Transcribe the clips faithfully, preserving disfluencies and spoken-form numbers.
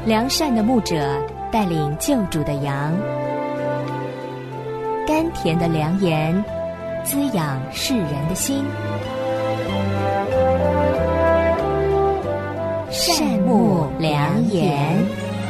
良善的牧者带领救主的羊，甘甜的良言滋养世人的心。善牧良言。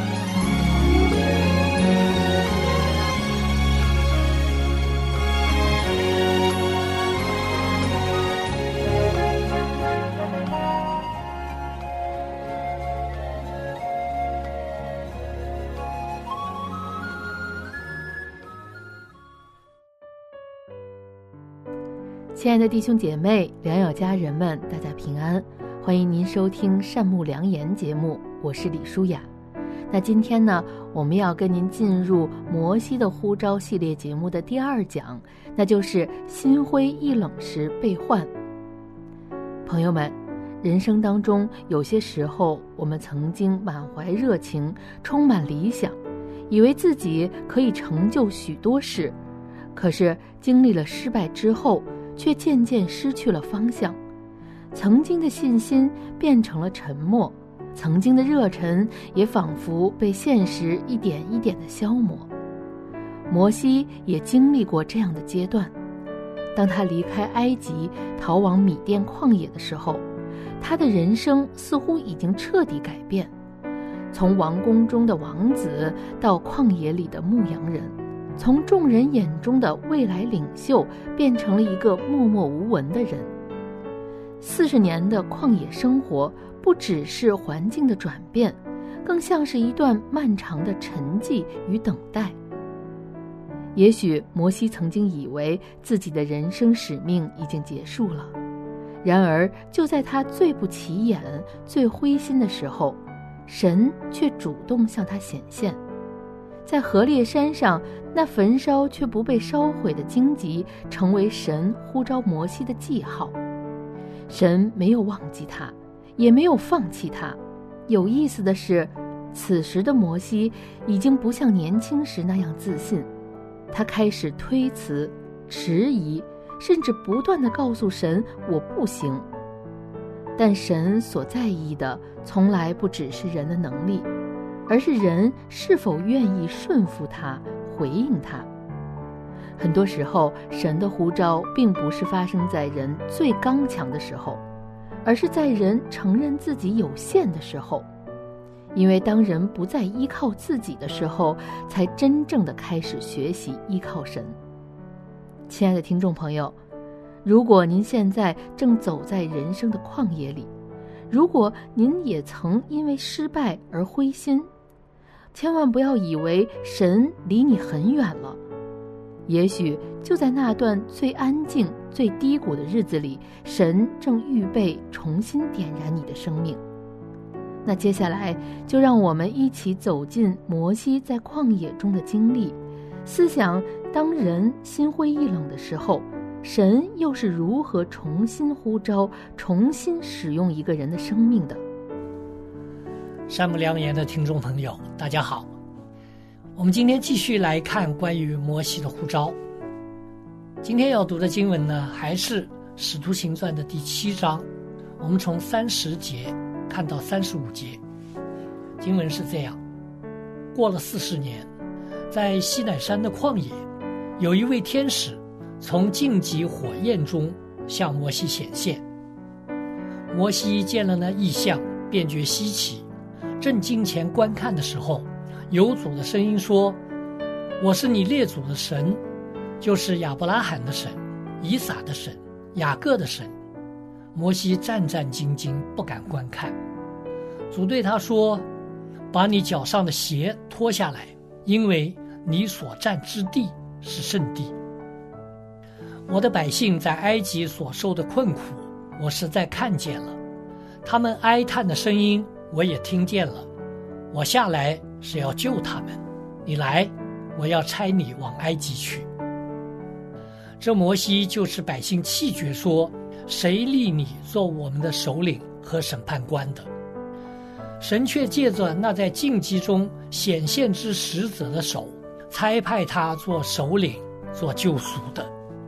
亲爱的弟兄姐妹、良友家人们，大家平安！欢迎您收听善牧良言节目，我是李舒雅。那今天呢，我们要跟您进入摩西的呼召系列节目的第二讲，那就是心灰意冷时被唤。朋友们，人生当中有些时候，我们曾经满怀热情，充满理想，以为自己可以成就许多事，可是经历了失败之后，却渐渐失去了方向，曾经的信心变成了沉默，曾经的热忱也仿佛被现实一点一点地消磨。摩西也经历过这样的阶段，当他离开埃及逃往米甸旷野的时候，他的人生似乎已经彻底改变，从王宫中的王子到旷野里的牧羊人，从众人眼中的未来领袖变成了一个默默无闻的人。四十年的旷野生活不只是环境的转变，更像是一段漫长的沉寂与等待。也许摩西曾经以为自己的人生使命已经结束了，然而就在他最不起眼、最灰心的时候，神却主动向他显现。在何烈山上，那焚烧却不被烧毁的荆棘成为神呼召摩西的记号。神没有忘记他，也没有放弃他。有意思的是，此时的摩西已经不像年轻时那样自信，他开始推辞、迟疑，甚至不断地告诉神我不行。但神所在意的从来不只是人的能力，而是人是否愿意顺服他、回应他。很多时候，神的呼召并不是发生在人最刚强的时候，而是在人承认自己有限的时候。因为当人不再依靠自己的时候，才真正的开始学习依靠神。亲爱的听众朋友，如果您现在正走在人生的旷野里，如果您也曾因为失败而灰心，千万不要以为神离你很远了。也许就在那段最安静、最低谷的日子里，神正预备重新点燃你的生命。那接下来就让我们一起走进摩西在旷野中的经历，思想当人心灰意冷的时候，神又是如何重新呼召、重新使用一个人的生命的。 善牧良言的听众朋友，大家好，我们今天继续来看关于摩西的呼召。今天要读的经文呢，还是使徒行传的第七章，我们从三十节看到三十五节。经文是这样：过了四十年，在西乃山的旷野，有一位天使从荆棘火焰中向摩西显现。摩西见了那异象，便觉稀奇，正近前观看的时候，有主的声音说：我是你列祖的神，就是亚伯拉罕的神、以撒的神、雅各的神。摩西战战兢兢，不敢观看。主对他说：把你脚上的鞋脱下来，因为你所站之地是圣地。我的百姓在埃及所受的困苦，我实在看见了，他们哀叹的声音我也听见了。我下来是要救他们，你来，我要差你往埃及去。这摩西就是百姓气绝说：谁立你做我们的首领和审判官的？神却借着那在荆棘中显现之使者的手，差派他做首领，做救赎的。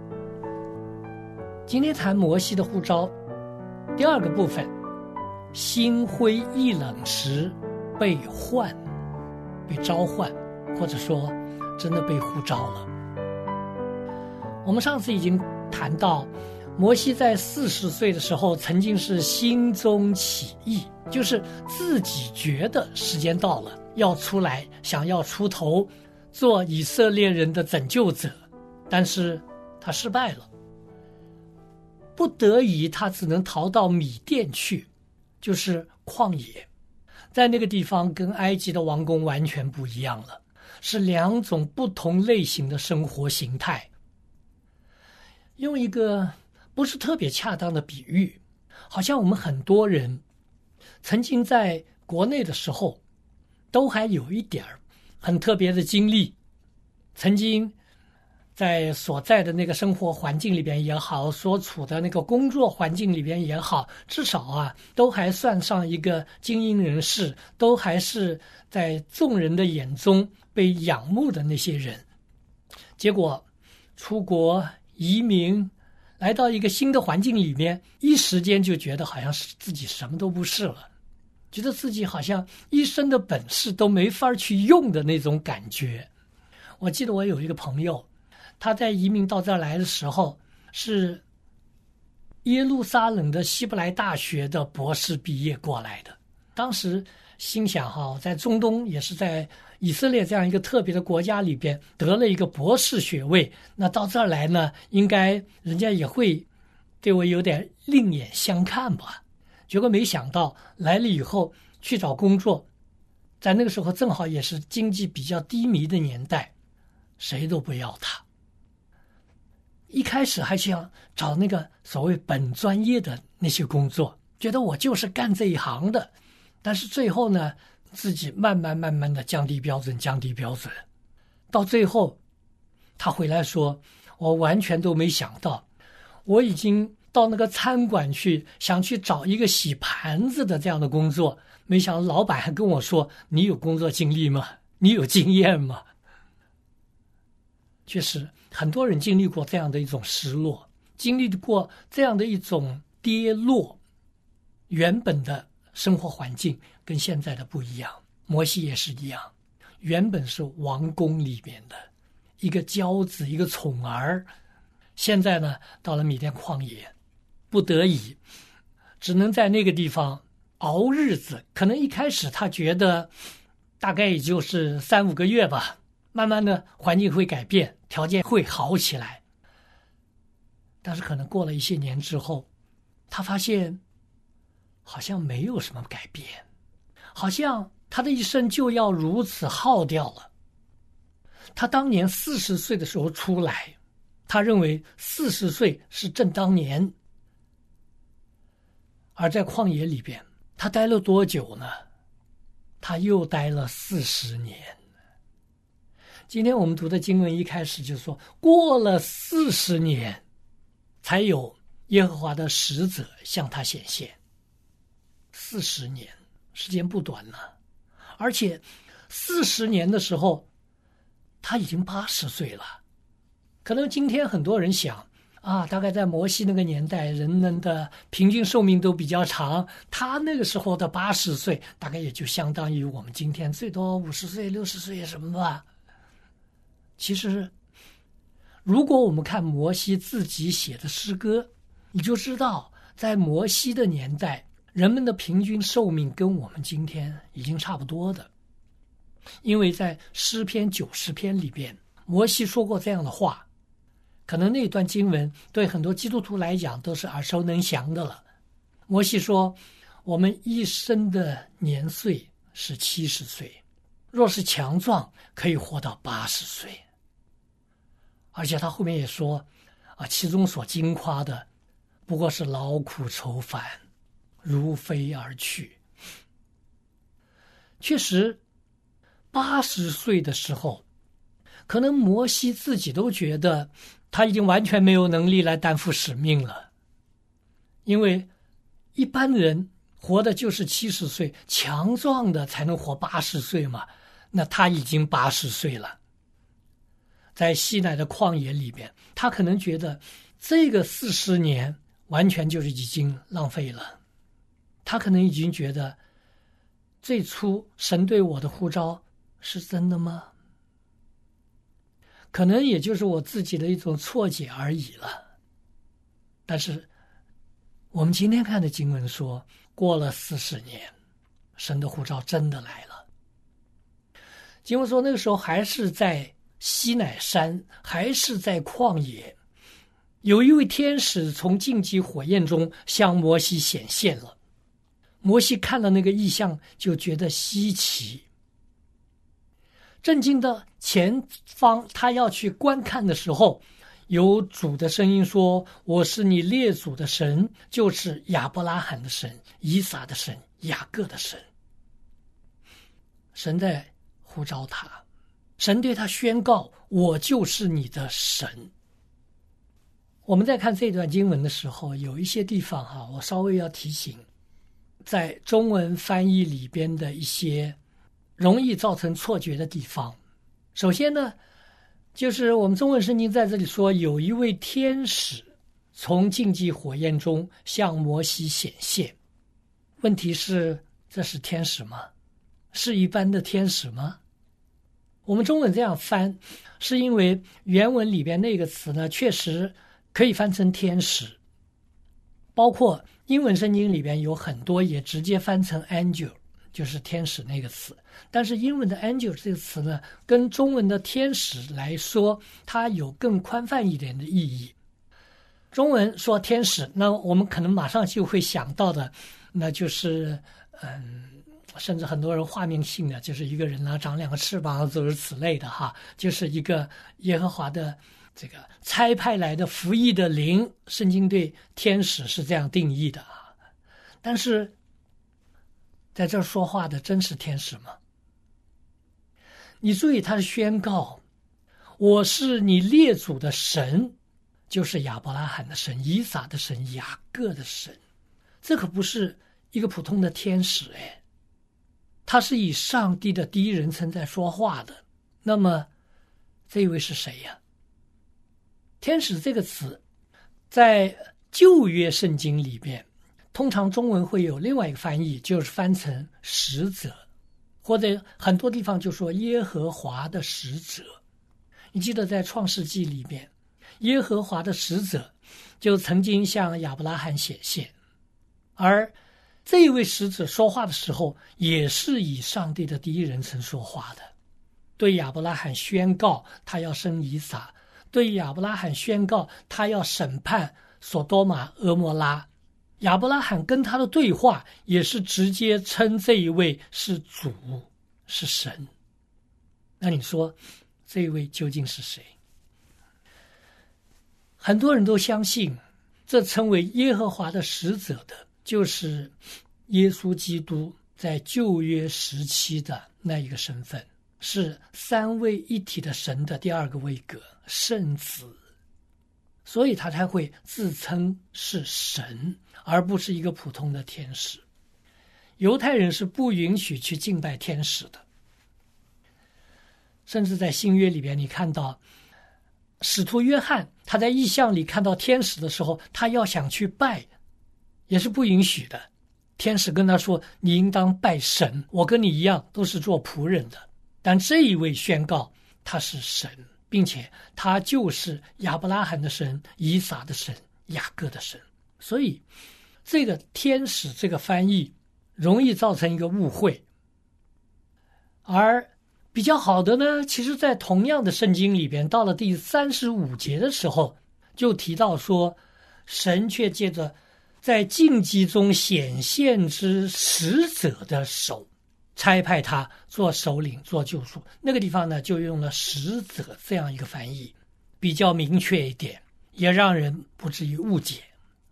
今天谈摩西的呼召，第二个部分，心灰意冷时被唤。 被召唤，或者说真的被呼召了。我们上次已经谈到，摩西在四十岁的时候曾经是心中起意，就是自己觉得时间到了，要出来，想要出头做以色列人的拯救者，但是他失败了，不得已他只能逃到米甸去，就是旷野。在那个地方跟埃及的王宫完全不一样了，是两种不同类型的生活形态。用一个不是特别恰当的比喻，好像我们很多人曾经在国内的时候都还有一点很特别的经历，曾经在所在的那个生活环境里边也好，所处的那个工作环境里边也好，至少啊都还算上一个精英人士，都还是在众人的眼中被仰慕的那些人。结果出国移民，来到一个新的环境里面，一时间就觉得好像是自己什么都不是了，觉得自己好像一身的本事都没法去用的那种感觉。我记得我有一个朋友，他在移民到这儿来的时候是耶路撒冷的希伯来大学的博士毕业过来的，当时心想哈，在中东也是在以色列这样一个特别的国家里边得了一个博士学位，那到这儿来呢，应该人家也会对我有点另眼相看吧。结果没想到来了以后去找工作，在那个时候正好也是经济比较低迷的年代，谁都不要他。一开始还想找那个所谓本专业的那些工作，觉得我就是干这一行的，但是最后呢，自己慢慢慢慢的降低标准，降低标准，到最后他回来说，我完全都没想到，我已经到那个餐馆去，想去找一个洗盘子的这样的工作，没想到老板还跟我说，你有工作经历吗？你有经验吗？确实很多人经历过这样的一种失落，经历过这样的一种跌落，原本的生活环境跟现在的不一样。摩西也是一样，原本是王宫里面的一个骄子，一个宠儿，现在呢到了米甸旷野，不得已只能在那个地方熬日子。可能一开始他觉得大概也就是三五个月吧，慢慢的环境会改变，条件会好起来。但是可能过了一些年之后，他发现好像没有什么改变，好像他的一生就要如此耗掉了。他当年四十岁的时候出来，他认为四十岁是正当年，而在旷野里边他待了多久呢？他又待了四十年。今天我们读的经文一开始就说，过了四十年才有耶和华的使者向他显现。四十年时间不短了，而且四十年的时候他已经八十岁了。可能今天很多人想啊，大概在摩西那个年代，人们的平均寿命都比较长，他那个时候的八十岁大概也就相当于我们今天最多五十岁六十岁什么吧。其实如果我们看摩西自己写的诗歌，你就知道在摩西的年代，人们的平均寿命跟我们今天已经差不多的。因为在诗篇九十篇里边，摩西说过这样的话，可能那段经文对很多基督徒来讲都是耳熟能详的了。摩西说，我们一生的年岁是七十岁，若是强壮可以活到八十岁。而且他后面也说啊，其中所经夸的不过是劳苦愁烦，如飞而去。确实八十岁的时候，可能摩西自己都觉得他已经完全没有能力来担负使命了。因为一般人活的就是七十岁，强壮的才能活八十岁嘛，那他已经八十岁了。在西奈的旷野里边，他可能觉得这个四十年完全就是已经浪费了。他可能已经觉得最初神对我的呼召是真的吗？可能也就是我自己的一种错解而已了。但是我们今天看的经文说，过了四十年，神的呼召真的来了。经文说那个时候还是在西乃山，还是在旷野，有一位天使从荆棘火焰中向摩西显现了。摩西看了那个异象，就觉得稀奇。震惊的前方，他要去观看的时候，有主的声音说：我是你列祖的神，就是亚伯拉罕的神，以撒的神，雅各的神。神在呼召他，神对他宣告：我就是你的神。我们在看这段经文的时候，有一些地方哈，我稍微要提醒，在中文翻译里边的一些容易造成错觉的地方。首先呢，就是我们中文圣经在这里说，有一位天使从荆棘火焰中向摩西显现。问题是，这是天使吗？是一般的天使吗？我们中文这样翻，是因为原文里边那个词呢，确实可以翻成天使，包括英文圣经里边有很多也直接翻成 angel， 就是天使那个词。但是英文的 angel 这个词呢，跟中文的天使来说，它有更宽泛一点的意义。中文说天使，那我们可能马上就会想到的，那就是嗯，甚至很多人画面性的，就是一个人呢长两个翅膀，诸如此类的哈，就是一个耶和华的这个差派来的服役的灵。圣经对天使是这样定义的啊。但是在这儿说话的真是天使吗？你注意他的宣告：我是你列祖的神，就是亚伯拉罕的神，以撒的神，雅各的神。这可不是一个普通的天使，哎，他是以上帝的第一人称在说话的。那么这一位是谁呀？天使这个词在旧约圣经里边，通常中文会有另外一个翻译，就是翻成使者，或者很多地方就说耶和华的使者。你记得在创世纪里边，耶和华的使者就曾经向亚伯拉罕显现，而这一位使者说话的时候，也是以上帝的第一人称说话的，对亚伯拉罕宣告他要生以撒，对亚伯拉罕宣告他要审判索多玛俄摩拉。亚伯拉罕跟他的对话也是直接称这一位是主，是神。那你说这一位究竟是谁？很多人都相信这称为耶和华的使者的就是耶稣基督在旧约时期的那一个身份，是三位一体的神的第二个位格，圣子。所以他才会自称是神，而不是一个普通的天使。犹太人是不允许去敬拜天使的，甚至在新约里边，你看到使徒约翰他在异象里看到天使的时候，他要想去拜也是不允许的。天使跟他说，你应当拜神，我跟你一样都是做仆人的。但这一位宣告他是神，并且他就是亚伯拉罕的神，以撒的神，雅各的神。所以这个天使这个翻译容易造成一个误会。而比较好的呢，其实在同样的圣经里边，到了第三十五节的时候就提到说，神却借着在荆棘中显现之使者的手差派他做首领，做救赎。那个地方呢，就用了使者这样一个翻译，比较明确一点，也让人不至于误解。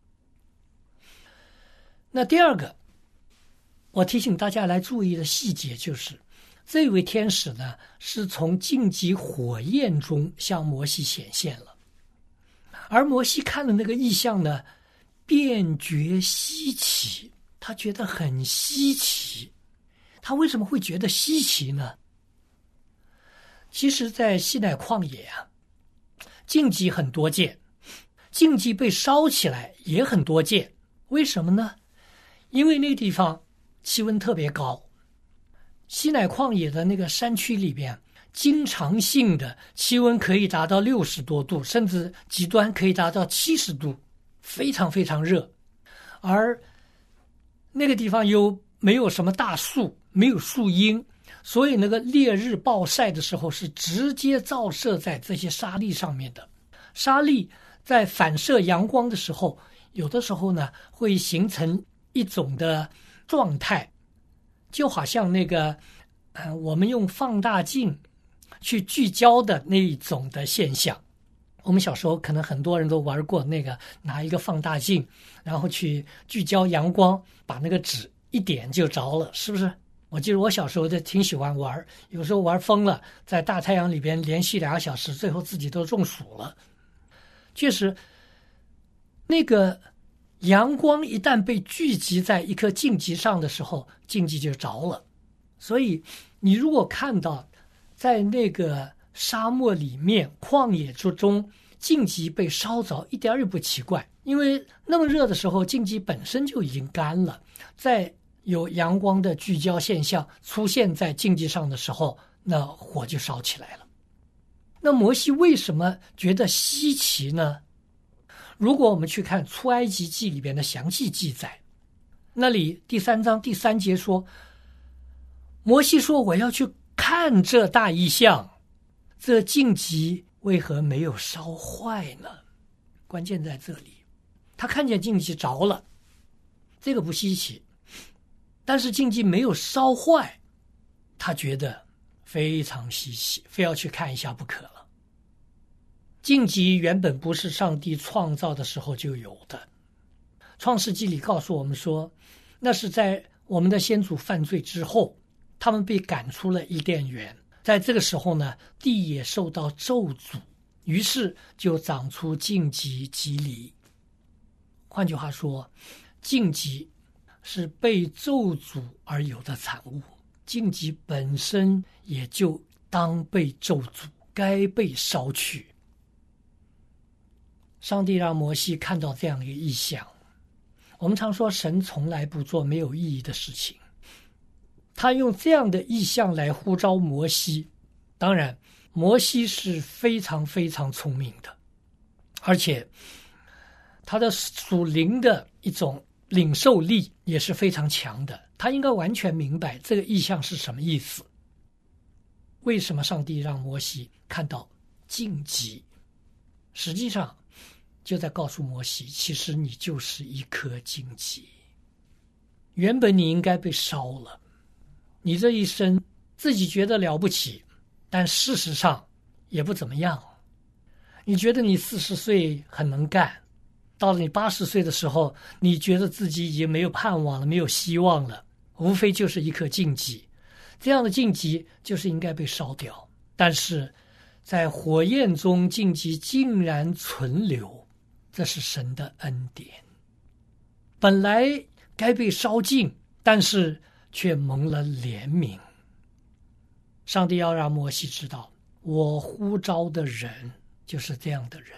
那第二个我提醒大家来注意的细节，就是这位天使呢，是从荆棘火焰中向摩西显现了，而摩西看了那个异象呢，便觉稀奇，他觉得很稀奇。他为什么会觉得稀奇呢？其实在西乃旷野啊，荆棘很多见，荆棘被烧起来也很多见。为什么呢？因为那个地方气温特别高， 西乃旷野的那个山区里边，经常性的气温可以达到六十多度，甚至极端可以达到七十度，非常非常热。而那个地方又没有什么大树，没有树荫，所以那个烈日暴晒的时候是直接照射在这些沙粒上面的。沙粒在反射阳光的时候，有的时候呢会形成一种的状态，就好像那个呃，我们用放大镜去聚焦的那一种的现象。我们小时候可能很多人都玩过那个，拿一个放大镜，然后去聚焦阳光，把那个纸一点就着了，是不是？我记得我小时候就挺喜欢玩，有时候玩疯了，在大太阳里边连续两个小时，最后自己都中暑了。确实，那个阳光一旦被聚集在一颗荆棘上的时候，荆棘就着了。所以你如果看到在那个沙漠里面旷野之中荆棘被烧着，一点也不奇怪，因为那么热的时候荆棘本身就已经干了，在有阳光的聚焦现象出现在荆棘上的时候，那火就烧起来了。那摩西为什么觉得稀奇呢？如果我们去看出埃及记里边的详细记载，那里第三章第三节说，摩西说，我要去看这大异象，这荆棘为何没有烧坏呢？关键在这里，他看见荆棘着了，这个不稀奇，但是荆棘没有烧坏，他觉得非常稀奇，非要去看一下不可了。荆棘原本不是上帝创造的时候就有的，创世纪里告诉我们说，那是在我们的先祖犯罪之后，他们被赶出了伊甸园，在这个时候呢，地也受到咒诅，于是就长出荆棘蒺藜。换句话说，荆棘是被咒诅而有的产物，荆棘本身也就当被咒诅，该被烧去。上帝让摩西看到这样一个异象。我们常说神从来不做没有意义的事情，他用这样的异象来呼召摩西。当然摩西是非常非常聪明的，而且他的属灵的一种领受力也是非常强的，他应该完全明白这个异象是什么意思。为什么上帝让摩西看到荆棘？实际上就在告诉摩西，其实你就是一颗荆棘，原本你应该被烧了，你这一生自己觉得了不起，但事实上也不怎么样。你觉得你四十岁很能干，到了你八十岁的时候，你觉得自己已经没有盼望了，没有希望了，无非就是一颗荆棘。这样的荆棘就是应该被烧掉，但是在火焰中荆棘竟然存留，这是神的恩典。本来该被烧尽，但是却蒙了怜悯。上帝要让摩西知道，我呼召的人就是这样的人。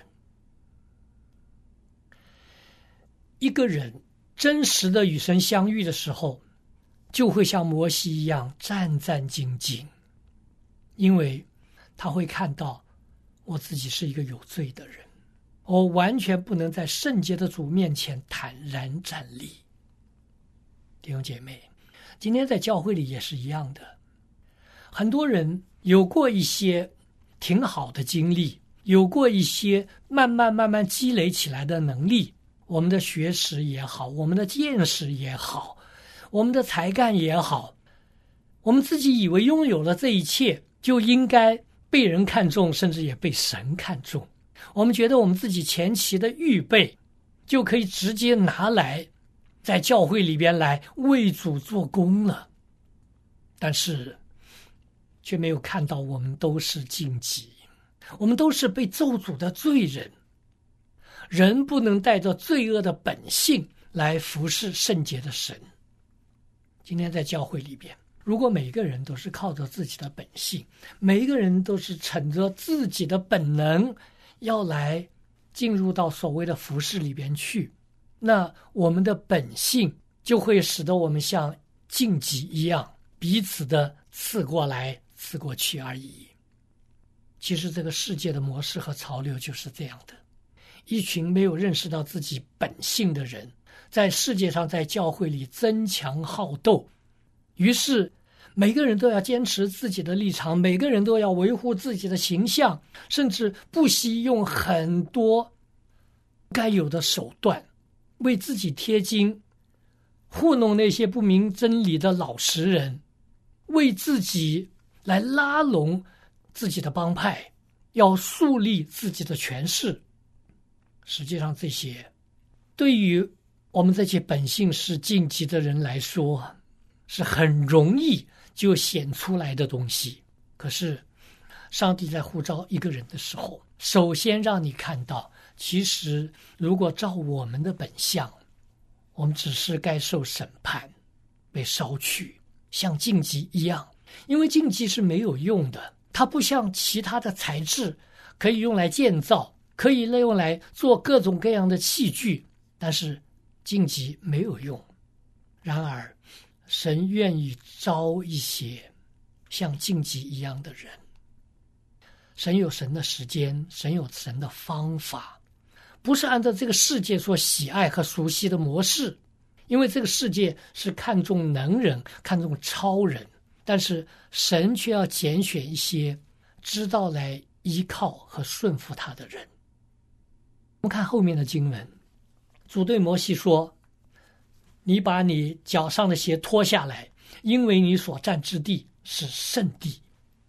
一个人真实的与神相遇的时候，就会像摩西一样战战兢兢，因为他会看到我自己是一个有罪的人，我完全不能在圣洁的主面前坦然站立。弟兄姐妹，今天在教会里也是一样的，很多人有过一些挺好的经历，有过一些慢慢慢慢积累起来的能力，我们的学识也好，我们的见识也好，我们的才干也好，我们自己以为拥有了这一切就应该被人看重，甚至也被神看重。我们觉得我们自己前期的预备就可以直接拿来在教会里边来为主做工了，但是却没有看到我们都是荆棘，我们都是被咒诅的罪人。人不能带着罪恶的本性来服侍圣洁的神。今天在教会里边，如果每个人都是靠着自己的本性，每一个人都是乘着自己的本能要来进入到所谓的服侍里边去，那我们的本性就会使得我们像荆棘一样彼此的刺过来刺过去而已。其实这个世界的模式和潮流就是这样的，一群没有认识到自己本性的人，在世界上在教会里争强好斗，于是每个人都要坚持自己的立场，每个人都要维护自己的形象，甚至不惜用很多该有的手段为自己贴金，糊弄那些不明真理的老实人，为自己来拉拢自己的帮派，要树立自己的权势。实际上这些对于我们这些本性是晋级的人来说是很容易就显出来的东西。可是上帝在呼召一个人的时候，首先让你看到，其实如果照我们的本相，我们只是该受审判，被烧去，像荆棘一样。因为荆棘是没有用的，它不像其他的材质可以用来建造，可以用来做各种各样的器具，但是荆棘没有用。然而神愿意招一些像荆棘一样的人。神有神的时间，神有神的方法，不是按照这个世界所喜爱和熟悉的模式。因为这个世界是看重能人，看重超人，但是神却要拣选一些知道来依靠和顺服他的人。我们看后面的经文，主对摩西说，你把你脚上的鞋脱下来，因为你所站之地是圣地。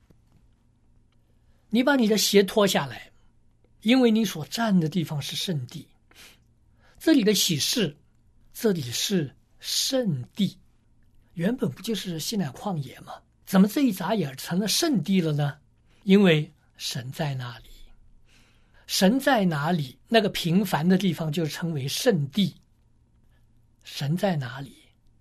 你把你的鞋脱下来，因为你所站的地方是圣地。这里的启示，这里是圣地，原本不就是西乃旷野吗？怎么这一眨眼成了圣地了呢？因为神在那里，神在哪里，那个平凡的地方就称为圣地。神在哪里，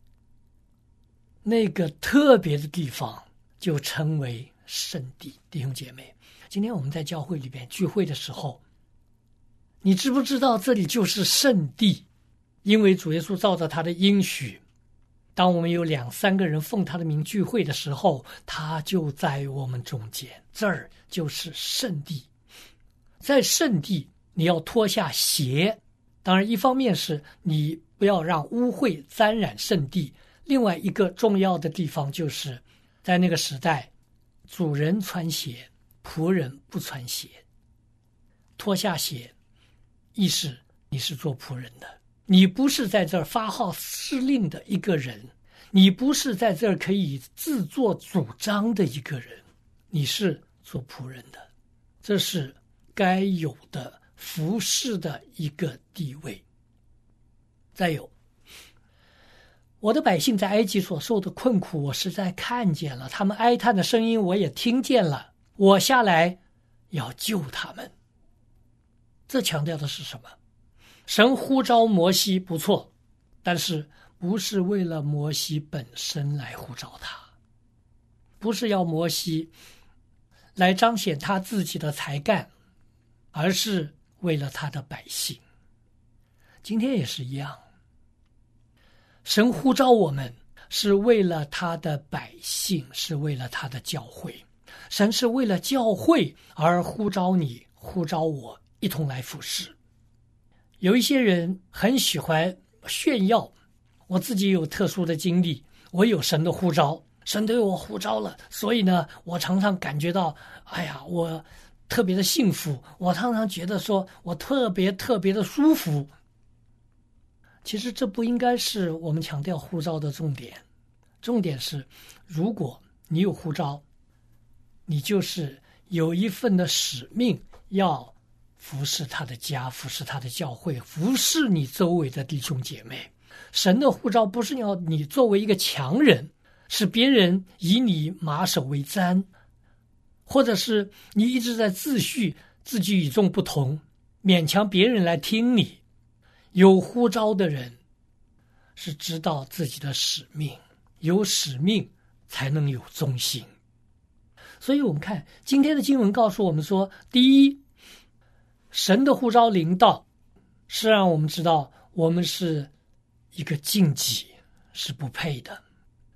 那个特别的地方就称为圣地。弟兄姐妹，今天我们在教会里边聚会的时候，你知不知道这里就是圣地？因为主耶稣照着他的应许，当我们有两三个人奉他的名聚会的时候，他就在我们中间，这儿就是圣地。在圣地你要脱下鞋，当然一方面是你不要让污秽沾染圣地，另外一个重要的地方就是在那个时代，主人穿鞋，仆人不穿鞋。脱下鞋意思你是做仆人的，你不是在这儿发号施令的一个人，你不是在这儿可以自作主张的一个人，你是做仆人的，这是该有的服侍的一个地位。再有，我的百姓在埃及所受的困苦我实在看见了，他们哀叹的声音我也听见了，我下来要救他们。这强调的是什么？神呼召摩西不错，但是不是为了摩西本身来呼召他，不是要摩西来彰显他自己的才干，而是为了他的百姓。今天也是一样，神呼召我们是为了他的百姓，是为了他的教会。神是为了教会而呼召你，呼召我一同来服侍。有一些人很喜欢炫耀，我自己有特殊的经历，我有神的呼召，神对我呼召了，所以呢，我常常感觉到，哎呀，我特别的幸福，我常常觉得说我特别特别的舒服。其实这不应该是我们强调呼召的重点，重点是，如果你有呼召，你就是有一份的使命，要服侍他的家，服侍他的教会，服侍你周围的弟兄姐妹。神的呼召不是要你作为一个强人，使别人以你马首为瞻，或者是你一直在自诩自己与众不同，勉强别人来听你。有呼召的人是知道自己的使命，有使命才能有忠心。所以我们看今天的经文告诉我们说，第一，神的呼召临到是让我们知道我们是一个荆棘，是不配的。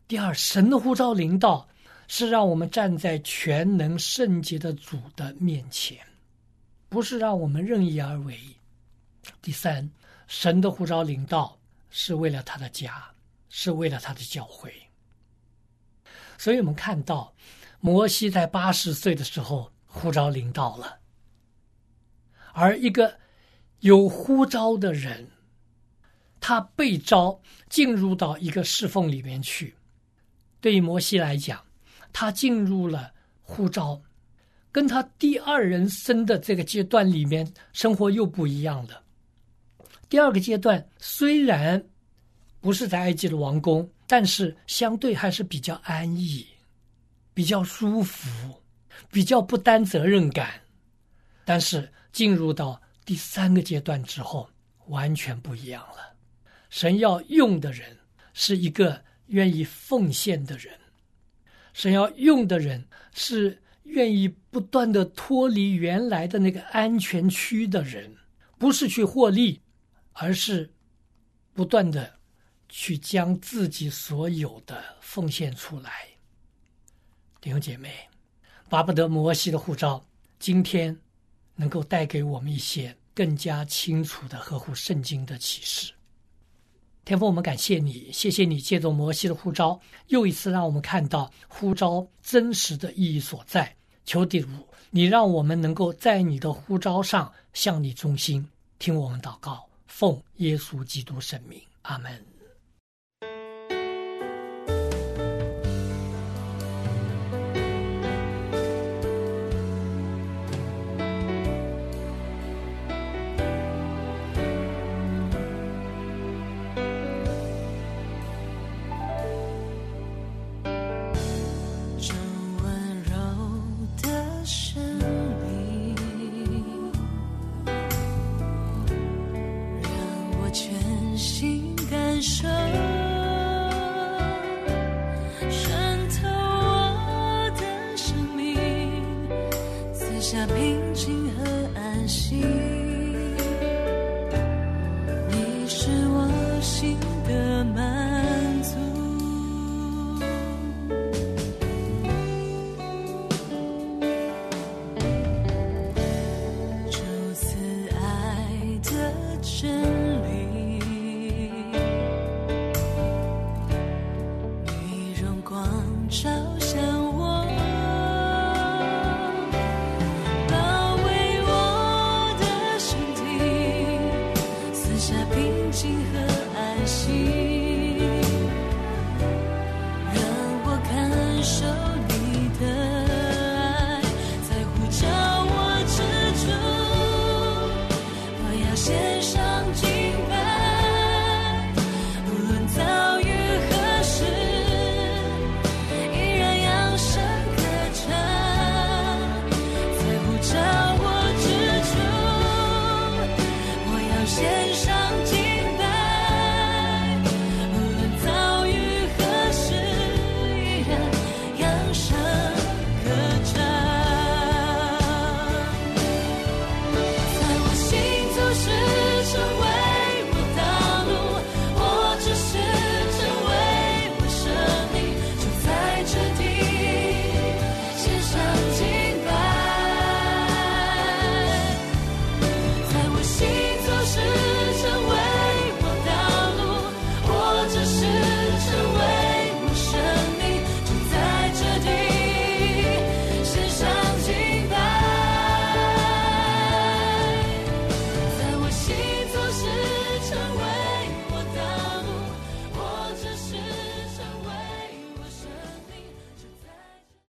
第二，神的呼召临到是让我们站在全能圣洁的主的面前，不是让我们任意而为。第三，神的呼召临到是为了他的家，是为了他的教会。所以我们看到摩西在八十岁的时候呼召临到了，而一个有呼召的人，他被召进入到一个侍奉里面去。对于摩西来讲，他进入了呼召，跟他第二人生的这个阶段里面生活又不一样了。第二个阶段虽然不是在埃及的王宫，但是相对还是比较安逸，比较舒服，比较不担责任感。但是进入到第三个阶段之后，完全不一样了。神要用的人是一个愿意奉献的人，神要用的人是愿意不断的脱离原来的那个安全区的人，不是去获利，而是不断的去将自己所有的奉献出来。弟兄姐妹，巴不得摩西的呼召今天能够带给我们一些更加清楚的合乎圣经的启示。天父，我们感谢你，谢谢你借着摩西的呼召，又一次让我们看到呼召真实的意义所在。求主，你让我们能够在你的呼召上向你忠心。听我们祷告，奉耶稣基督圣名，阿们。